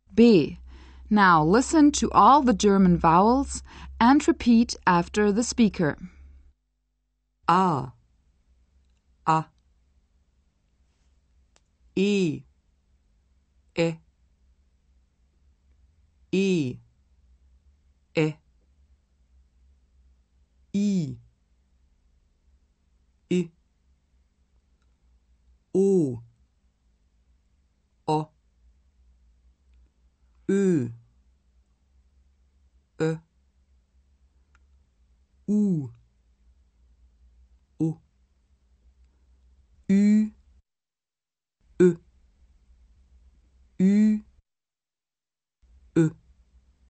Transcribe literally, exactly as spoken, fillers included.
B. Now listen to all the German vowels and repeat after the speaker. A, A, E, E, E, E, I, I, O, O, Ö, Ö, U, O.